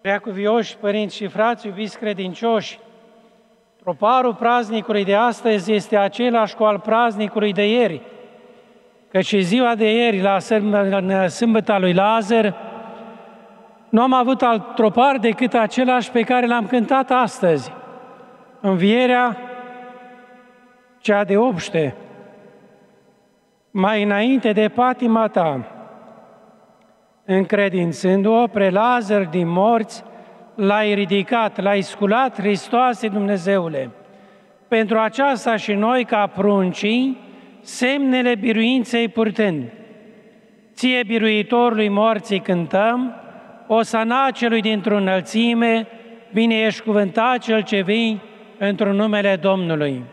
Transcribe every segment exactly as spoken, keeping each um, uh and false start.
Preacuvioși părinți și frați, iubiți credincioși, troparul praznicului de astăzi este același cu al praznicului de ieri, căci ziua de ieri, la sâmbăta lui Lazar, nu am avut alt tropar decât același pe care l-am cântat astăzi, învierea cea de obște, mai înainte de patima ta, încredințându-o pre Lazar din morți, l-ai ridicat, l-ai sculat, Hristoase Dumnezeule. Pentru aceasta și noi, ca pruncii, semnele biruinței purtând, ție, biruitorului morții, cântăm, Osana celui dintr-o înălțime, bine ești cuvântat cel ce vii într-un numele Domnului.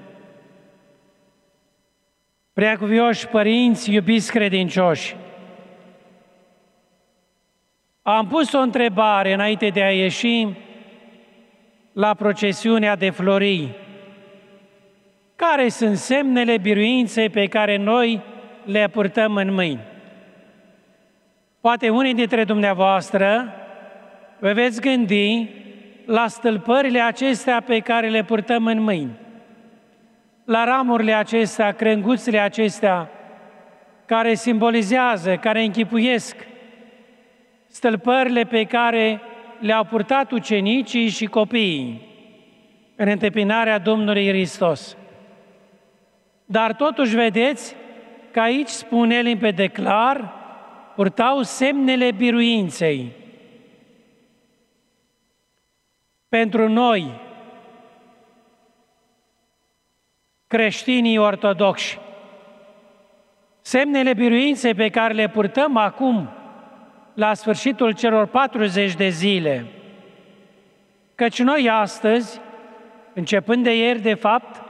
Preacuvioși părinți, iubiți credincioși, am pus o întrebare înainte de a ieși la procesiunea de florii. Care sunt semnele biruinței pe care noi le purtăm în mâini? Poate unii dintre dumneavoastră vă veți gândi la stâlpările acestea pe care le purtăm în mâini, la ramurile acestea, crânguțele acestea, care simbolizează, care închipuiesc stâlpările pe care le-au purtat ucenicii și copiii în întâmpinarea Domnului Hristos. Dar totuși vedeți că aici spune limpede clar, purtau semnele biruinței. Pentru noi, creștinii ortodoxi, semnele biruinței pe care le purtăm acum, la sfârșitul celor patruzeci de zile, căci noi astăzi, începând de ieri, de fapt,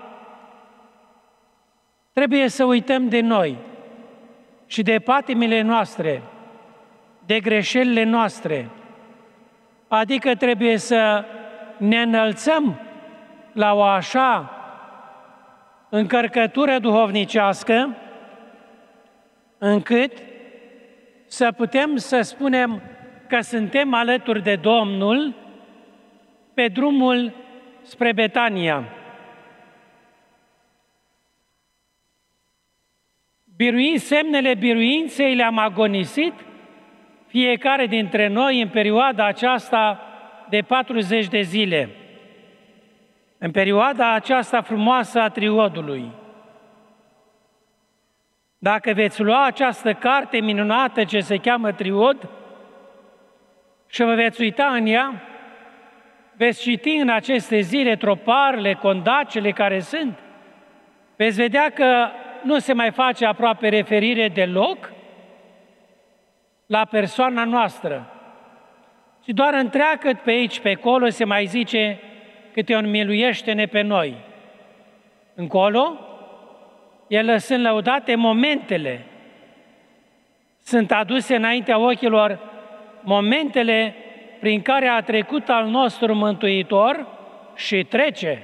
trebuie să uităm de noi și de patimile noastre, de greșelile noastre, adică trebuie să ne înălțăm la o așa încărcătură duhovnicească, încât să putem să spunem că suntem alături de Domnul pe drumul spre Betania. Birui, semnele biruinței le-am agonisit fiecare dintre noi în perioada aceasta de patruzeci de zile, în perioada aceasta frumoasă a triodului. Dacă veți lua această carte minunată ce se cheamă Triod și vă veți uita în ea, veți citi în aceste zile troparele, condacele care sunt, veți vedea că nu se mai face aproape referire deloc la persoana noastră, ci doar întreagă pe aici, pe acolo, se mai zice câte un miluiește-ne pe noi. Încolo, ele sunt lăudate momentele, sunt aduse înaintea ochilor momentele prin care a trecut al nostru Mântuitor și trece.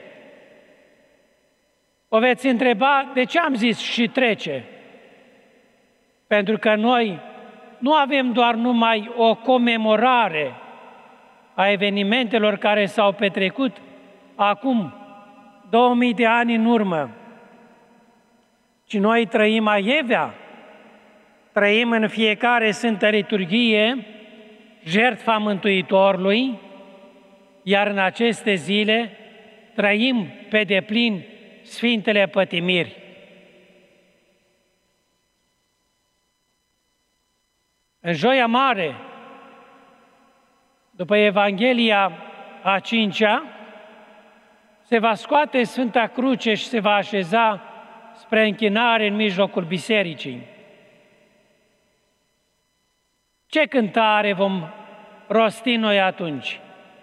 O veți întreba, de ce am zis și trece? Pentru că noi nu avem doar numai o comemorare a evenimentelor care s-au petrecut acum două mii de ani în urmă, ci noi trăim aievea, trăim în fiecare Sfântă Liturghie jertfa Mântuitorului, iar în aceste zile trăim pe deplin Sfintele Pătimiri. În Joia Mare, după Evanghelia a cincea, se va scoate Sfânta Cruce și se va așeza spre închinare în mijlocul bisericii. Ce cântare vom rosti noi atunci?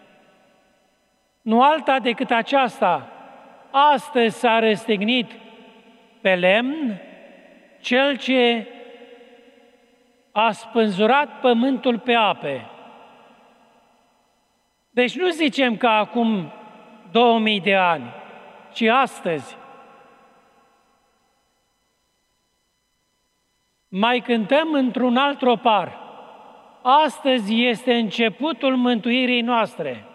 Nu alta decât aceasta: astăzi s-a răstignit pe lemn cel ce a spânzurat pământul pe ape. Deci nu zicem că acum două mii de ani, ci astăzi. Mai cântăm într-un alt tropar. astăzi este începutul mântuirii noastre.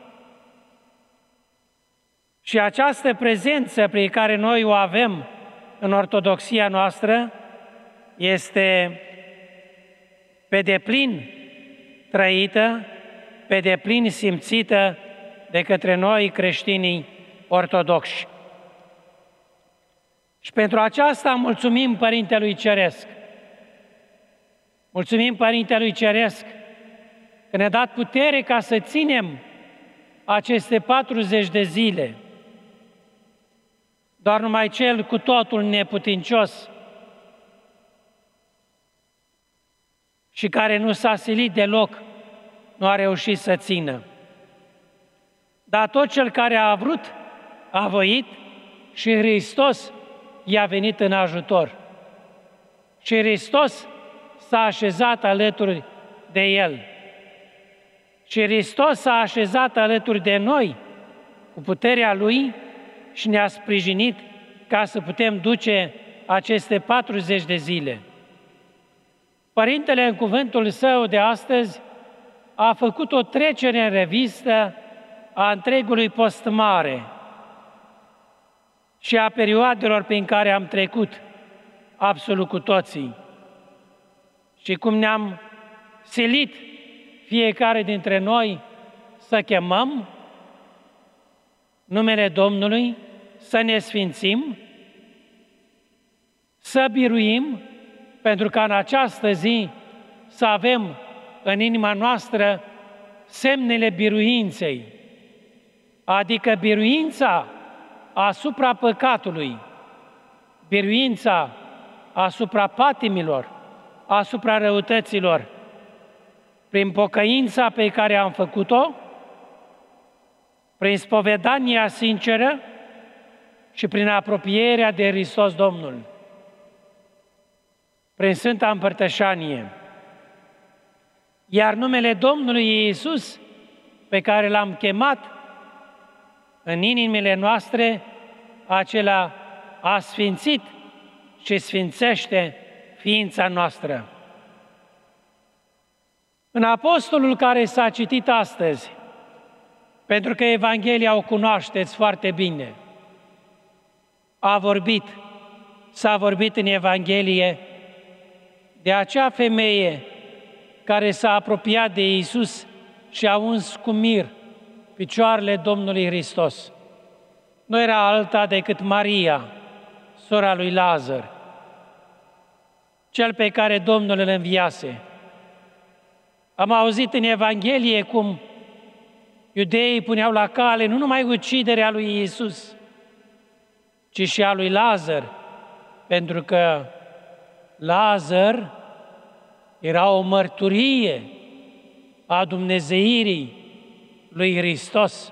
Și această prezență pe care noi o avem în ortodoxia noastră este pe deplin trăită, pe deplin simțită de către noi creștinii ortodoxi. Și pentru aceasta mulțumim Părintelui Ceresc. Mulțumim Părintelui Ceresc că ne-a dat putere ca să ținem aceste patruzeci de zile. Doar numai Cel cu totul neputincios și care nu s-a silit deloc, nu a reușit să țină. Dar tot Cel care a vrut, a voit și Hristos i-a venit în ajutor. Și Hristos s-a așezat alături de El. Și Hristos s-a așezat alături de noi cu puterea Lui și ne-a sprijinit ca să putem duce aceste patruzeci de zile. Părintele, în cuvântul său de astăzi, a făcut o trecere în revistă a întregului post mare și a perioadelor prin care am trecut absolut cu toții și cum ne-am silit fiecare dintre noi să chemăm numele Domnului, să ne sfințim, să biruim, pentru ca în această zi să avem în inima noastră semnele biruinței, adică biruința asupra păcatului, biruința asupra patimilor, asupra răutăților, prin pocăința pe care am făcut-o, prin spovedania sinceră și prin apropierea de Hristos Domnul, prin Sfânta Împărtășanie. Iar numele Domnului Iisus, pe care L-am chemat în inimile noastre, acela a sfințit și sfințește ființa noastră. În apostolul care s-a citit astăzi, pentru că Evanghelia o cunoașteți foarte bine, a vorbit, s-a vorbit în Evanghelie de acea femeie care s-a apropiat de Iisus și a uns cu mir picioarele Domnului Hristos. Nu era alta decât Maria, sora lui Lazar, cel pe care Domnul îl înviase. Am auzit în Evanghelie cum iudeii puneau la cale nu numai uciderea lui Iisus, ci și a lui Lazar, pentru că Lazar era o mărturie a dumnezeirii lui Hristos.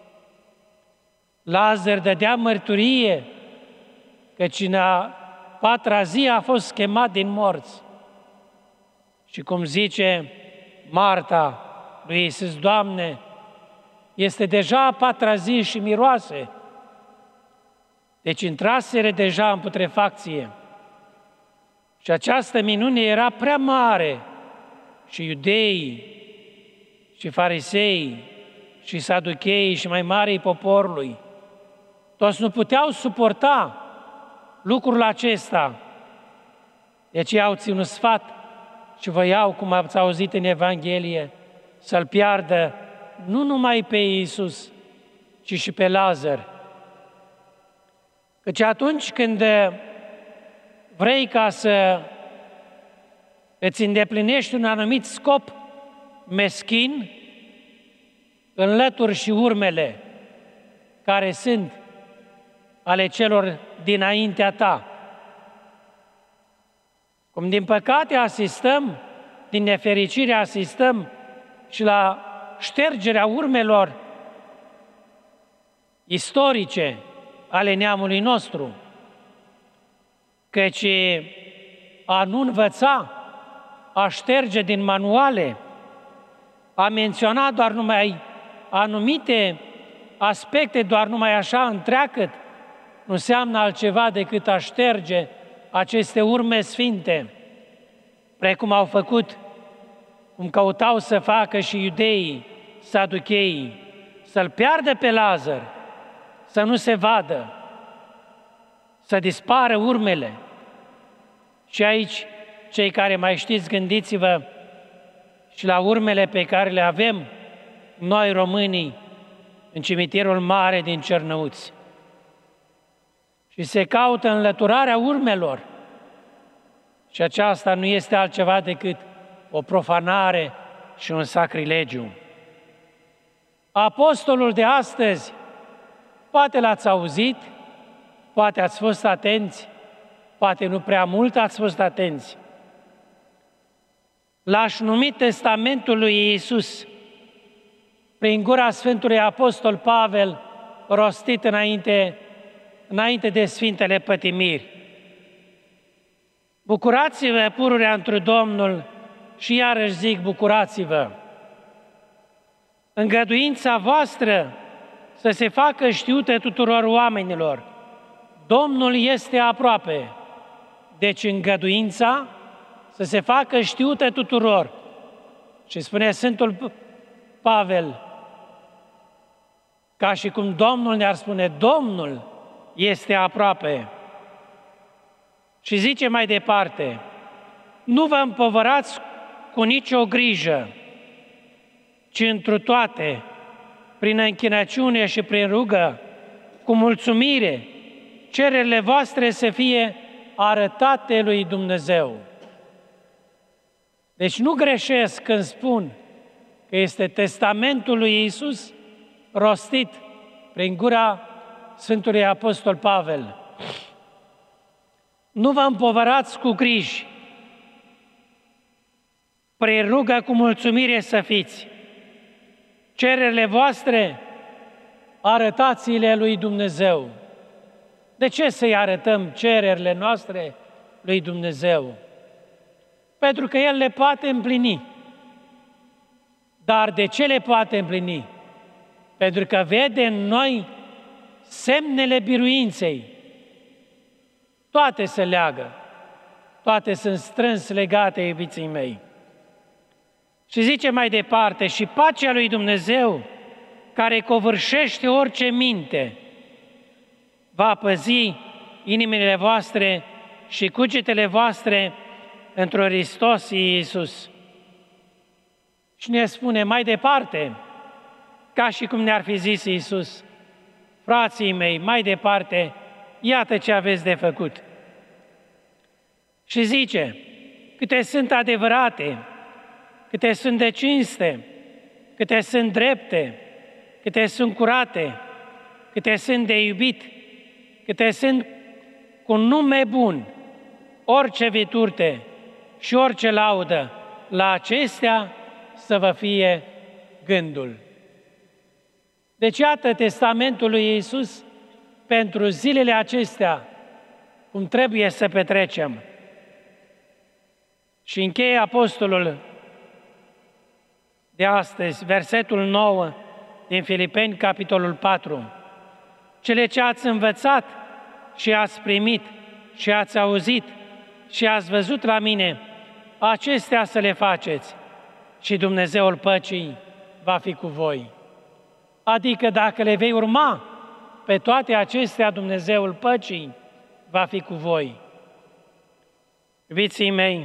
Lazar dădea mărturie căci în a patra zi a fost chemat din morți. Și cum zice Marta lui Iisus, Doamne, este deja a patra zi și miroase. Deci intraseră deja în putrefacție. Și această minune era prea mare și iudeii, și farisei, și saducheii, și mai marii poporului, toți nu puteau suporta lucrul acesta. Deci ei au ținut sfat și voiau, cum ați auzit în Evanghelie, să-l piardă nu numai pe Iisus, ci și pe Lazar. Căci atunci când vrei ca să îți îndeplinești un anumit scop meschin, înlături și urmele care sunt ale celor dinaintea ta. Cum din păcate asistăm, din nefericire asistăm și la ștergerea urmelor istorice ale neamului nostru, căci a nu învăța, a șterge din manuale, a menționa doar numai anumite aspecte, doar numai așa întreagăt, nu înseamnă altceva decât a șterge aceste urme sfinte, precum au făcut cum căutau să facă și iudeii, saducheii, să-l piardă pe Lazar, să nu se vadă, să dispară urmele. Și aici, cei care mai știți, gândiți-vă și la urmele pe care le avem noi românii în cimitirul mare din Cernăuți. Și se caută înlăturarea urmelor. Și aceasta nu este altceva decât o profanare și un sacrilegiu. Apostolul de astăzi, poate l-ați auzit, poate ați fost atenți, poate nu prea mult ați fost atenți. L-aș numi Testamentul lui Iisus, prin gura Sfântului Apostol Pavel, rostit înainte, înainte de Sfintele Pătimiri. Bucurați-vă, pururea întru Domnul, și iarăși zic, bucurați-vă. Îngăduința voastră să se facă știută tuturor oamenilor. Domnul este aproape. Deci îngăduința să se facă știută tuturor. Și spune Sfântul Pavel, ca și cum Domnul ne-ar spune, Domnul este aproape. Și zice mai departe, nu vă împovărați cu nicio grijă, ci întru toate, prin închinăciune și prin rugă, cu mulțumire, cererile voastre să fie arătate lui Dumnezeu. Deci nu greșesc când spun că este testamentul lui Iisus rostit prin gura Sfântului Apostol Pavel. Nu vă împovărați cu griji, prin rugă cu mulțumire să fiți. Cererile voastre, arătați-le lui Dumnezeu. De ce să-i arătăm cererile noastre lui Dumnezeu? Pentru că El le poate împlini. Dar de ce le poate împlini? Pentru că vede în noi semnele biruinței. Toate se leagă, toate sunt strâns legate, iubiții mei. Și zice mai departe, și pacea lui Dumnezeu, care covârșește orice minte, va păzi inimile voastre și cugetele voastre într-o Hristos Iisus. Și ne spune mai departe, ca și cum ne-ar fi zis Iisus, frații mei, mai departe, iată ce aveți de făcut. Și zice, câte sunt adevărate, câte sunt de cinste, câte sunt drepte, câte sunt curate, câte sunt de iubit, câte sunt cu nume bun, orice virtute și orice laudă, la acestea să vă fie gândul. Deci iată testamentul lui Iisus pentru zilele acestea, cum trebuie să petrecem. Și încheie apostolul de astăzi, versetul nouă din Filipeni, capitolul patru. Cele ce ați învățat și ați primit și ați auzit și ați văzut la mine, acestea să le faceți și Dumnezeul păcii va fi cu voi. Adică dacă le vei urma pe toate acestea, Dumnezeul păcii va fi cu voi. Iubiții mei,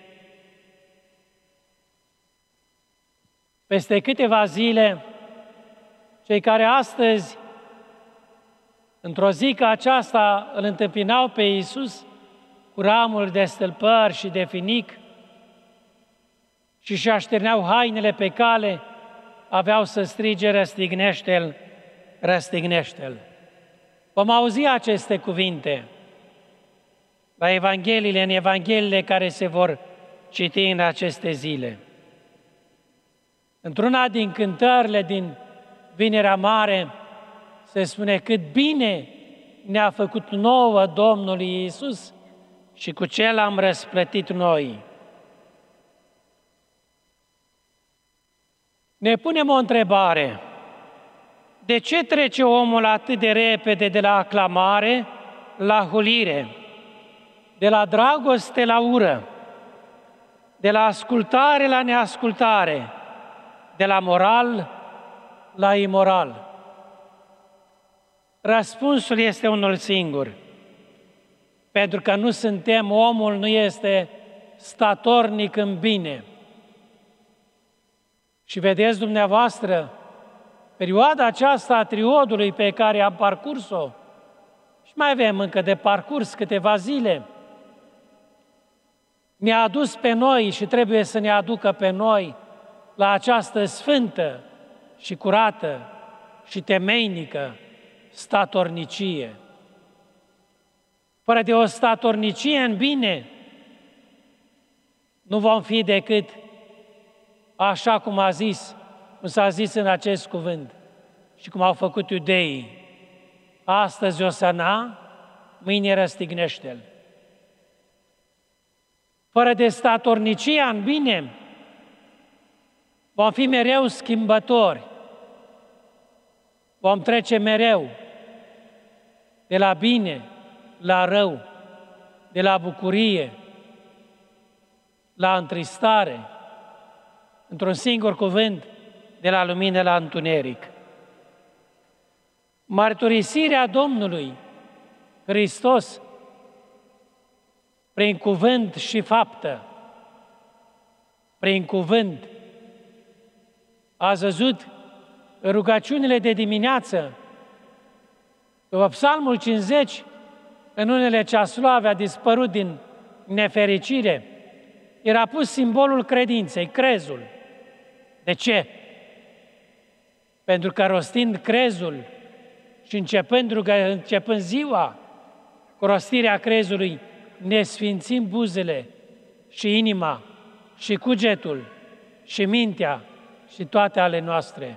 peste câteva zile, cei care astăzi, într-o zi ca aceasta, îl întâmpinau pe Iisus cu ramuri de stâlpări și de finic și își așterneau hainele pe cale, aveau să strige, răstignește-l, răstignește-l. Vom auzi aceste cuvinte la Evangheliile, în Evangheliile care se vor citi în aceste zile. Într-una din cântările din Vinerea Mare se spune cât bine ne-a făcut nouă Domnul Iisus și cu ce l-am răsplătit noi. Ne punem o întrebare. De ce trece omul atât de repede de la aclamare la hulire, de la dragoste la ură? de la ascultare la neascultare, de la moral la imoral? Răspunsul este unul singur. Pentru că nu suntem, omul nu este statornic în bine. Și vedeți dumneavoastră, perioada aceasta a triodului pe care am parcurs-o, și mai avem încă de parcurs câteva zile, ne-a adus pe noi și trebuie să ne aducă pe noi la această sfântă și curată și temeinică statornicie. Fără de o statornicie în bine, nu vom fi decât așa cum a zis, cum s-a zis în acest cuvânt și cum au făcut iudeii. Astăzi Osana, mâine răstignește-l. Fără de statornicia în bine, vom fi mereu schimbători. Vom trece mereu de la bine la rău, de la bucurie la întristare, într-un singur cuvânt, de la lumină la întuneric. Mărturisirea Domnului Hristos prin cuvânt și faptă, prin cuvânt. Ați văzut rugăciunile de dimineață, după Psalmul cincizeci, în unele ceasloave a dispărut din nefericire, era pus simbolul credinței, crezul. De ce? Pentru că rostind crezul și începând, rugă, începând ziua cu rostirea crezului, ne sfințim buzele și inima și cugetul și mintea și toate ale noastre.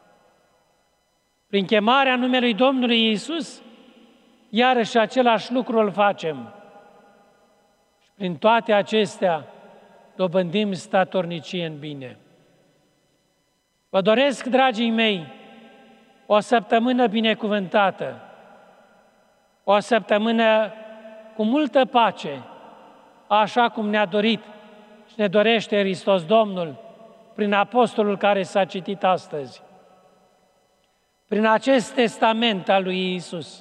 Prin chemarea numelui Domnului Iisus, iarăși același lucru îl facem. Și prin toate acestea dobândim statornicie în bine. Vă doresc, dragii mei, o săptămână binecuvântată, o săptămână cu multă pace, așa cum ne-a dorit și ne dorește Hristos Domnul prin apostolul care s-a citit astăzi. Prin acest testament al lui Iisus.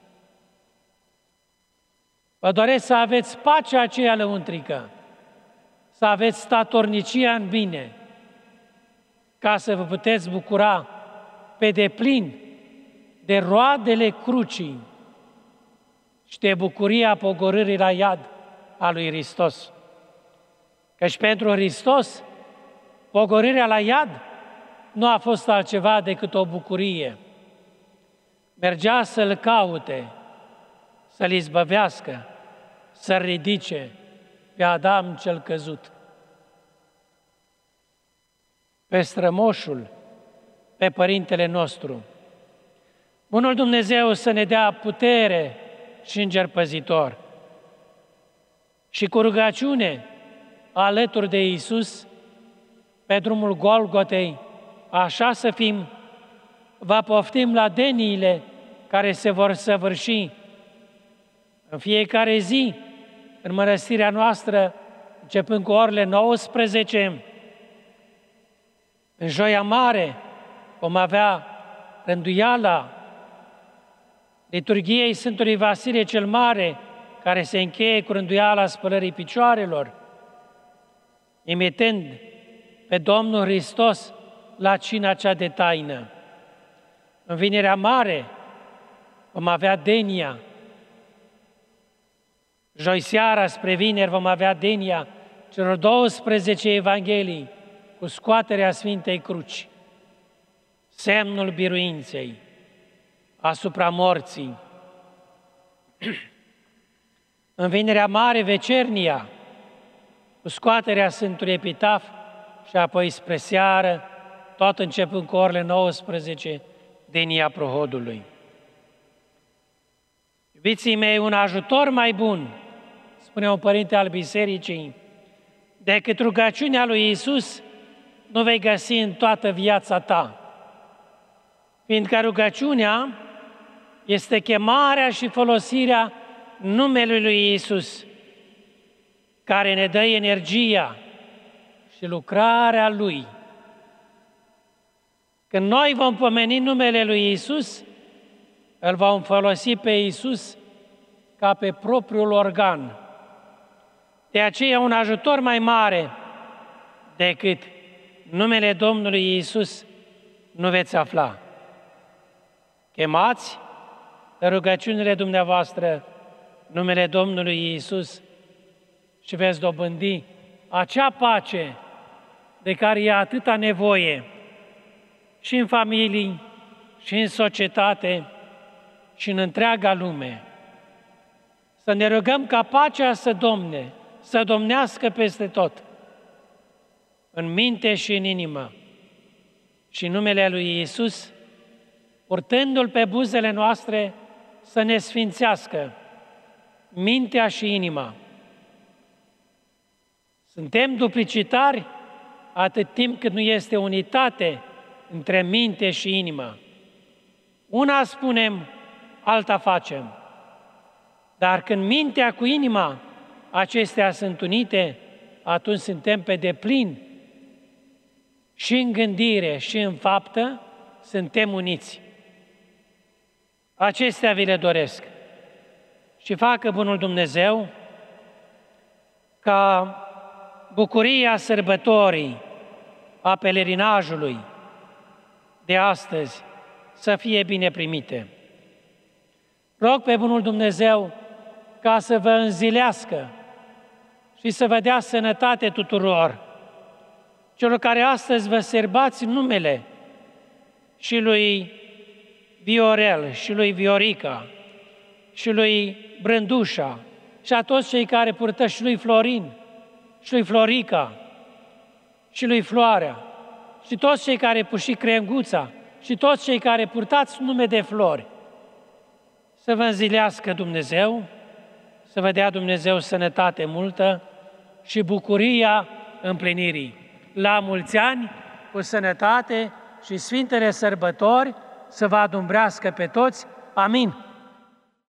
Vă doresc să aveți pacea aceea lăuntrică, să aveți statornicia în bine, ca să vă puteți bucura pe deplin de roadele crucii și de bucuria pogorârii la iad a lui Hristos. Căci pentru Hristos, pogorârea la iad nu a fost altceva decât o bucurie. Mergea să-L caute, să-L izbăvească, să-L ridice pe Adam cel căzut. Pe strămoșul, pe Părintele nostru. Bunul Dumnezeu să ne dea putere și înger păzitor. Și cu rugăciune, alături de Iisus, pe drumul Golgotei, așa să fim, vă poftim la deniile care se vor săvârși în fiecare zi, în mănăstirea noastră, începând cu orele nouăsprezece, în Joia Mare vom avea rânduiala liturghiei Sfântului Vasile cel Mare, care se încheie cu rânduiala spălării picioarelor, imitând pe Domnul Hristos la cina cea de taină. În Vinerea Mare vom avea denia. Joi seara spre vineri vom avea denia celor douăsprezece evanghelii cu scoaterea Sfintei Cruci, semnul biruinței asupra morții. În Vinerea Mare, vecernia, cu scoaterea Sfântului Epitaf și apoi spre seară, tot începând cu orele nouăsprezece, denia prohodului. Iubiții mei, un ajutor mai bun, spune un părinte al bisericii, decât rugăciunea lui Iisus, nu vei găsi în toată viața ta. Fiindcă rugăciunea este chemarea și folosirea numelui lui Iisus, care ne dă energia și lucrarea Lui. Când noi vom pomeni numele Lui Iisus, îl vom folosi pe Iisus ca pe propriul organ. De aceea un ajutor mai mare decât numele Domnului Iisus nu veți afla. Chemați în rugăciunile dumneavoastră numele Domnului Iisus și veți dobândi acea pace de care e atâta nevoie și în familii, și în societate, și în întreaga lume. Să ne rugăm ca pacea să domne, să domnească peste tot, în minte și în inimă, și numele lui Iisus, purtându-L pe buzele noastre, să ne sfințească mintea și inima. Suntem duplicitari atât timp cât nu este unitate între minte și inimă. Una spunem, alta facem. Dar când mintea cu inima acestea sunt unite, atunci suntem pe deplin și în gândire și în faptă suntem uniți. Acestea vi le doresc. Și facă bunul Dumnezeu ca bucuria sărbătorii, a pelerinajului de astăzi să fie bine primite. Rog pe bunul Dumnezeu ca să vă înzilească și să vă dea sănătate tuturor, celor care astăzi vă sărbați numele, și lui Viorel, și lui Viorica, și lui Brândușa, și a toți cei care purtă, și lui Florin, și lui Florica, și lui Floarea, și toți cei care pur și Crenguța, și toți cei care purtați nume de flori. Să vă înzilească Dumnezeu, să vă dea Dumnezeu sănătate multă și bucuria împlinirii. La mulți ani, cu sănătate și sfintele sărbători, să vă adumbrească pe toți. Amin.